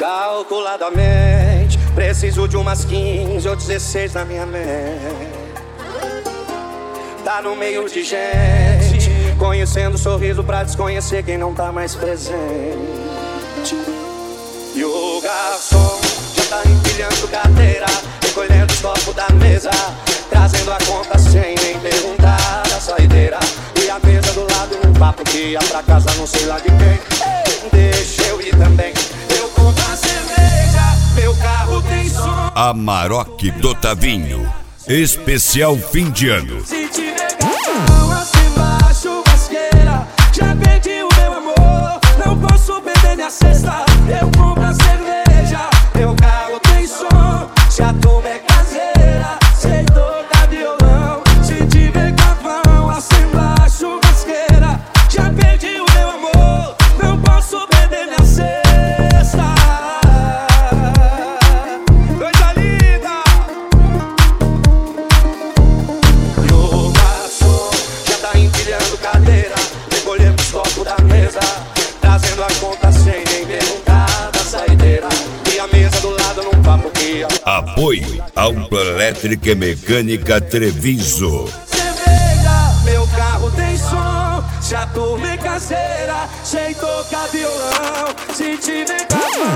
Calculadamente, preciso de umas 15 ou 16 na minha mente. Tá no meio de gente, conhecendo o sorriso pra desconhecer quem não tá mais presente. E o garçom já tá empilhando cadeira, recolhendo os copos da mesa, trazendo a conta sem nem perguntar a saideira. E a mesa do lado num papo que ia pra casa não sei lá de quem. Deixa eu ir também, eu compro a cerveja, meu carro tem som. Amarok do Tavinho, especial fim de ano. Se tiver garçom, acima a churrasqueira, já perdi o meu amor, não posso perder minha cesta. Eu compro a cerveja, meu carro tem som. Se a turma é caseira, sei tocar violão. Se tiver carvão, acima a churrasqueira, já perdi o meu amor, não posso perder minha cesta. Coisa linda! E o garçom já tá empilhando cadeira, recolhendo os copos da mesa, trazendo a conta sem nem perguntar da saideira. E a mesa do lado num papo que Apoio Autoelétrica e Mecânica Treviso. cerveja, meu carro tem som. Se a turma é caseira, sei tocar violão. Se tiver carvão,